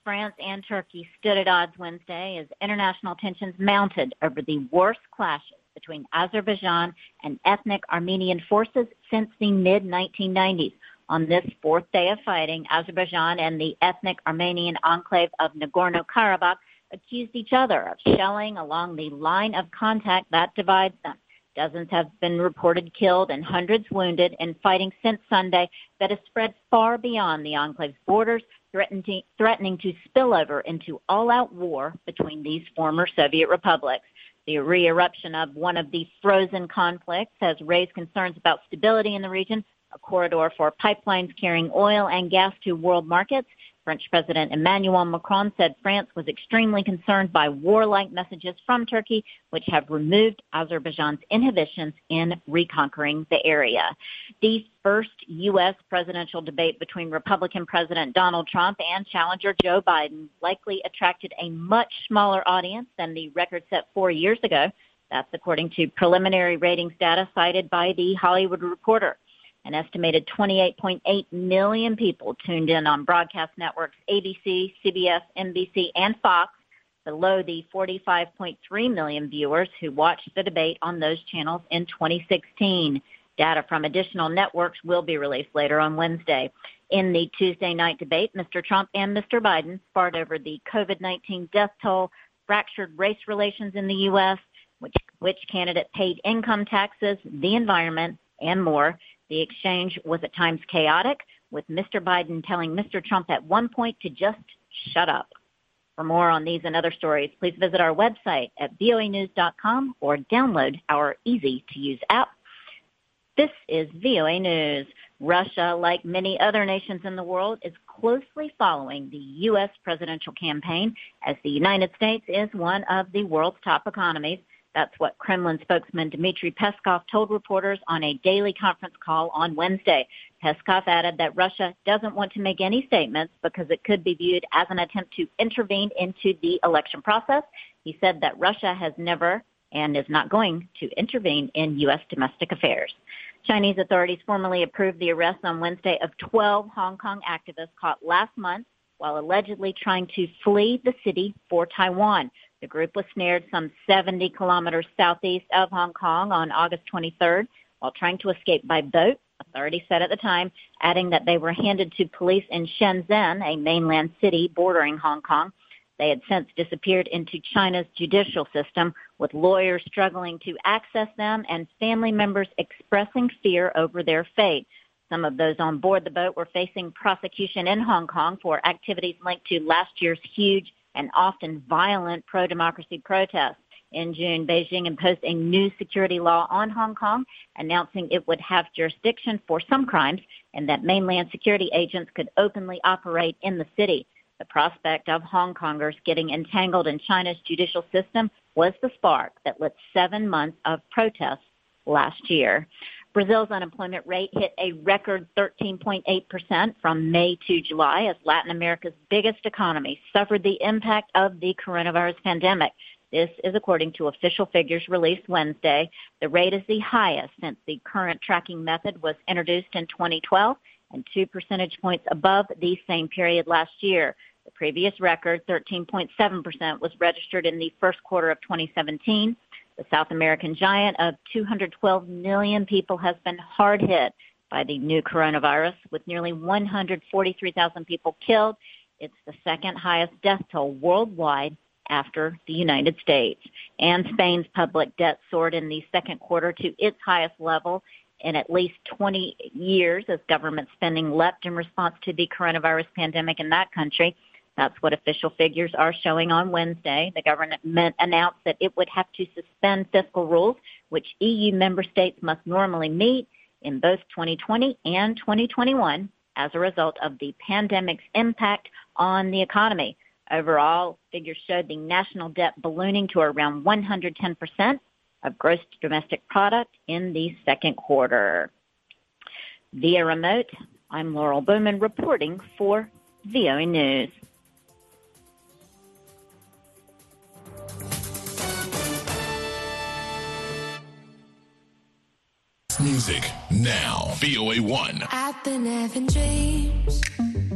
France and Turkey stood at odds Wednesday as international tensions mounted over the worst clashes between Azerbaijan and ethnic Armenian forces since the mid-1990s. On this fourth day of fighting, Azerbaijan and the ethnic Armenian enclave of Nagorno-Karabakh accused each other of shelling along the line of contact that divides them. Dozens have been reported killed and hundreds wounded in fighting since Sunday that has spread far beyond the enclave's borders, threatening to spill over into all-out war between these former Soviet republics. The re-eruption of one of the frozen conflicts has raised concerns about stability in the region, a corridor for pipelines carrying oil and gas to world markets. French President Emmanuel Macron said France was extremely concerned by warlike messages from Turkey, which have removed Azerbaijan's inhibitions in reconquering the area. The first U.S. presidential debate between Republican President Donald Trump and challenger Joe Biden likely attracted a much smaller audience than the record set 4 years ago. That's according to preliminary ratings data cited by The Hollywood Reporter. An estimated 28.8 million people tuned in on broadcast networks ABC, CBS, NBC, and Fox, below the 45.3 million viewers who watched the debate on those channels in 2016. Data from additional networks will be released later on Wednesday. In the Tuesday night debate, Mr. Trump and Mr. Biden sparred over the COVID-19 death toll, fractured race relations in the U.S., which candidate paid income taxes, the environment, and more. The exchange was at times chaotic, with Mr. Biden telling Mr. Trump at one point to just shut up. For more on these and other stories, please visit our website at voanews.com or download our easy-to-use app. This is VOA News. Russia, like many other nations in the world, is closely following the U.S. presidential campaign, as the United States is one of the world's top economies. That's what Kremlin spokesman Dmitry Peskov told reporters on a daily conference call on Wednesday. Peskov added that Russia doesn't want to make any statements because it could be viewed as an attempt to intervene into the election process. He said that Russia has never and is not going to intervene in U.S. domestic affairs. Chinese authorities formally approved the arrest on Wednesday of 12 Hong Kong activists caught last month while allegedly trying to flee the city for Taiwan. The group was snared some 70 kilometers southeast of Hong Kong on August 23rd while trying to escape by boat, authorities said at the time, adding that they were handed to police in Shenzhen, a mainland city bordering Hong Kong. They had since disappeared into China's judicial system, with lawyers struggling to access them and family members expressing fear over their fate. Some of those on board the boat were facing prosecution in Hong Kong for activities linked to last year's huge and often violent pro-democracy protests. In June, Beijing imposed a new security law on Hong Kong, announcing it would have jurisdiction for some crimes and that mainland security agents could openly operate in the city. The prospect of Hong Kongers getting entangled in China's judicial system was the spark that lit 7 months of protests last year. Brazil's unemployment rate hit a record 13.8% from May to July as Latin America's biggest economy suffered the impact of the coronavirus pandemic. This is according to official figures released Wednesday. The rate is the highest since the current tracking method was introduced in 2012 and 2 percentage points above the same period last year. The previous record, 13.7%, was registered in the first quarter of 2017. The South American giant of 212 million people has been hard hit by the new coronavirus, with nearly 143,000 people killed. It's the second highest death toll worldwide after the United States. And Spain's public debt soared in the second quarter to its highest level in at least 20 years as government spending leapt in response to the coronavirus pandemic in that country. That's what official figures are showing on Wednesday. The government announced that it would have to suspend fiscal rules, which EU member states must normally meet in both 2020 and 2021 as a result of the pandemic's impact on the economy. Overall, figures showed the national debt ballooning to around 110% of gross domestic product in the second quarter. Via remote, I'm Laurel Bowman reporting for VOA News. Music now. VOA1. I've been having dreams